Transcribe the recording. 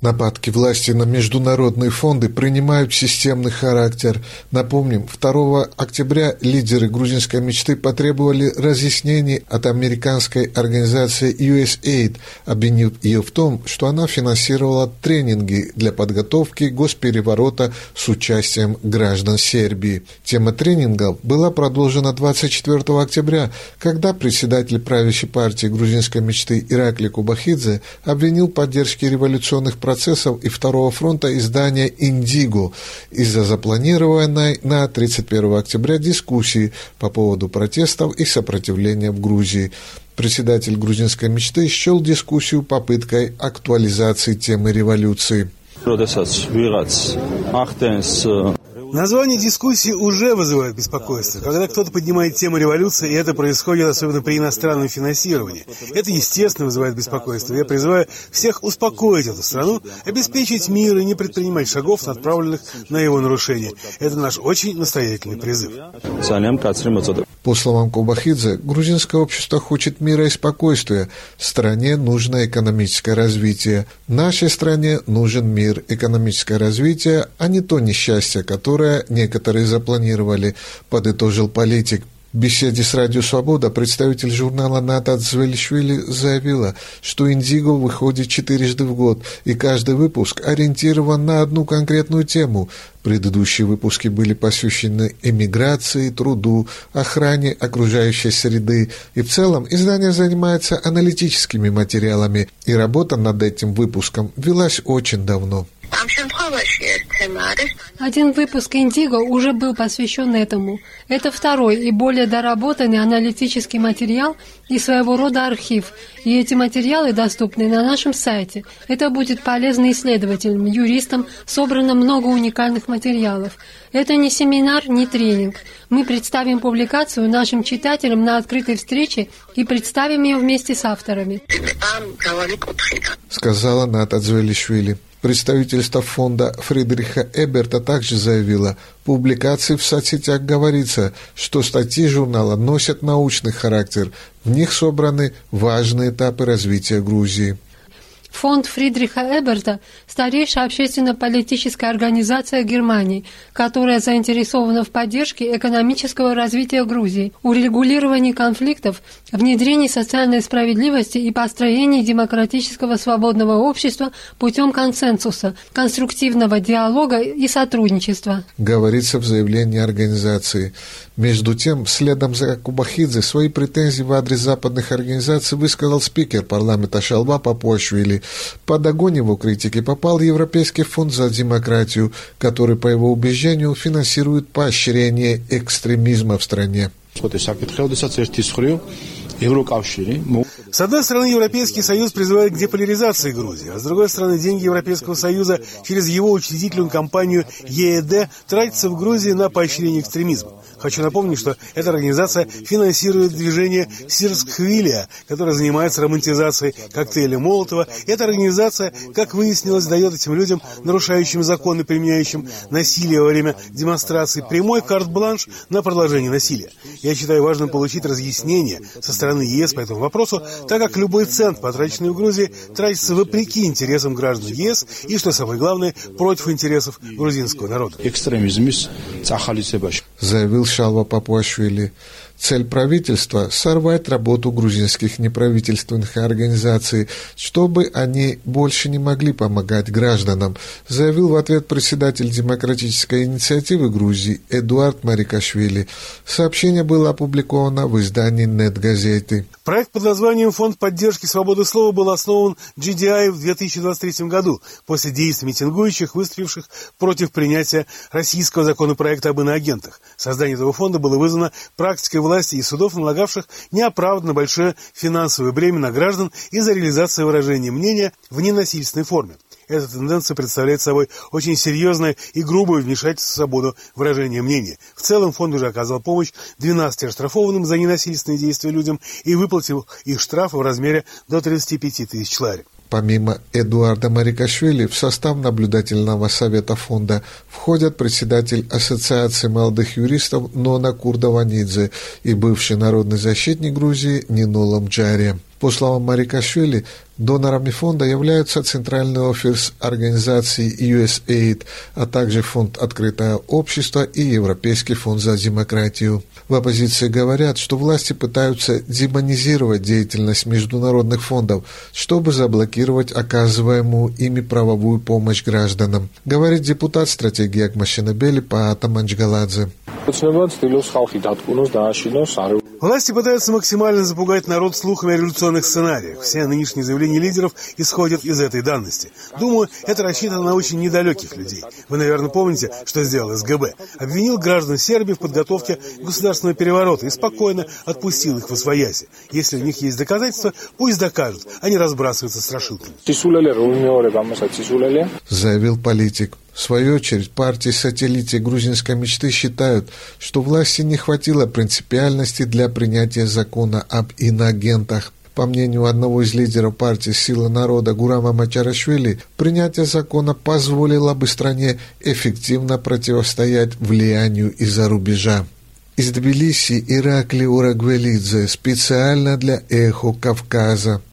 Нападки власти на международные фонды принимают системный характер. Напомним, 2 октября лидеры грузинской мечты потребовали разъяснений от американской организации USAID, обвинив ее в том, что она финансировала тренинги для подготовки госпереворота с участием граждан Сербии. Тема тренингов была продолжена 24 октября, когда председатель правящей партии грузинской мечты Иракли Кубахидзе обвинил в поддержке революционных процессов и Второго фронта издания «Индиго» из-за запланированной на 31 октября дискуссии по поводу протестов и сопротивления в Грузии. Председатель грузинской мечты счел дискуссию попыткой актуализации темы революции. Название дискуссии уже вызывает беспокойство. Когда кто-то поднимает тему революции, и это происходит особенно при иностранном финансировании, это, естественно, вызывает беспокойство. Я призываю всех успокоить эту страну, обеспечить мир и не предпринимать шагов, направленных на его нарушение. Это наш очень настоятельный призыв. По словам Кубахидзе, грузинское общество хочет мира и спокойствия. Стране нужно экономическое развитие. Нашей стране нужен мир, экономическое развитие, а не то несчастье, которое некоторые запланировали, подытожил политик. В беседе с Радио Свобода представитель журнала Ната Дзвелишвили заявила, что «Индиго» выходит 4 в год, и каждый выпуск ориентирован на одну конкретную тему. Предыдущие выпуски были посвящены эмиграции, труду, охране окружающей среды, и в целом издание занимается аналитическими материалами, и работа над этим выпуском велась очень давно. Один выпуск «Индиго» уже был посвящен этому. Это второй и более доработанный аналитический материал и своего рода архив. И эти материалы доступны на нашем сайте. Это будет полезно исследователям, юристам, собрано много уникальных материалов. Это не семинар, не тренинг. Мы представим публикацию нашим читателям на открытой встрече и представим ее вместе с авторами, сказала Ната Дзвелишвили. Представительство фонда Фридриха Эберта также заявило, в публикации в соцсетях говорится, что статьи журнала носят научный характер, в них собраны важные этапы развития Грузии. Фонд Фридриха Эберта – старейшая общественно-политическая организация Германии, которая заинтересована в поддержке экономического развития Грузии, урегулировании конфликтов, внедрении социальной справедливости и построении демократического свободного общества путем консенсуса, конструктивного диалога и сотрудничества. Говорится в заявлении организации. Между тем, следом за Кубахидзе свои претензии в адрес западных организаций высказал спикер парламента Шалва Папуашвили. Под огонь его критики попал Европейский фонд за демократию, который, по его убеждению, финансирует поощрение экстремизма в стране. С одной стороны, Европейский Союз призывает к деполяризации Грузии, а с другой стороны, деньги Европейского Союза через его учредительную компанию ЕЭД тратятся в Грузии на поощрение экстремизма. Хочу напомнить, что эта организация финансирует движение Сирскхвилия, которое занимается романтизацией коктейля Молотова. Эта организация, как выяснилось, дает этим людям, нарушающим законы, применяющим насилие во время демонстраций, прямой карт-бланш на продолжение насилия. Я считаю важным получить разъяснение со стороны ЕС по этому вопросу, так как любой цент, потраченный в Грузии, тратится вопреки интересам граждан ЕС и, что самое главное, против интересов грузинского народа. Заявил Шалва Папуашвили. Цель правительства – сорвать работу грузинских неправительственных организаций, чтобы они больше не могли помогать гражданам, заявил в ответ председатель Демократической инициативы Грузии Эдуард Марикашвили. Сообщение было опубликовано в издании «Нет-газеты». Проект под названием «Фонд поддержки свободы слова» был основан GDI в 2023 году после действий митингующих, выступивших против принятия российского законопроекта об иноагентах. Создание этого фонда было вызвано практикой власти и судов, налагавших неоправданно большое финансовое бремя на граждан из-за реализации выражения мнения в ненасильственной форме. Эта тенденция представляет собой очень серьезное и грубое вмешательство в свободу выражения мнения. В целом фонд уже оказал помощь 12 оштрафованным за ненасильственные действия людям и выплатил их штрафы в размере до 35 тысяч лари. Помимо Эдуарда Марикашвили, в состав наблюдательного совета фонда входят председатель Ассоциации молодых юристов Нона Курдаванидзе и бывший народный защитник Грузии Нино Ламджария. По словам Марикашвили, донорами фонда являются Центральный офис организации USAID, а также Фонд «Открытое общество» и Европейский фонд за демократию. В оппозиции говорят, что власти пытаются демонизировать деятельность международных фондов, чтобы заблокировать оказываемую ими правовую помощь гражданам, говорит депутат стратегии Акмашинабели Паата Манчгаладзе. Власти пытаются максимально запугать народ слухами о революционных сценариях. Все нынешние заявления лидеров исходят из этой данности. Думаю, это рассчитано на очень недалеких людей. Вы, наверное, помните, что сделал СГБ. Обвинил граждан Сербии в подготовке государственного переворота и спокойно отпустил их восвояси. Если у них есть доказательства, пусть докажут, а не разбрасываются страшилками. Заявил политик. В свою очередь, партии-сателлиты грузинской мечты считают, что власти не хватило принципиальности для принятия закона об иноагентах. По мнению одного из лидеров партии «Сила народа» Гурама Мачарашвили, принятие закона позволило бы стране эффективно противостоять влиянию из-за рубежа. Из Тбилиси Иракли Урагвелидзе специально для «Эхо Кавказа».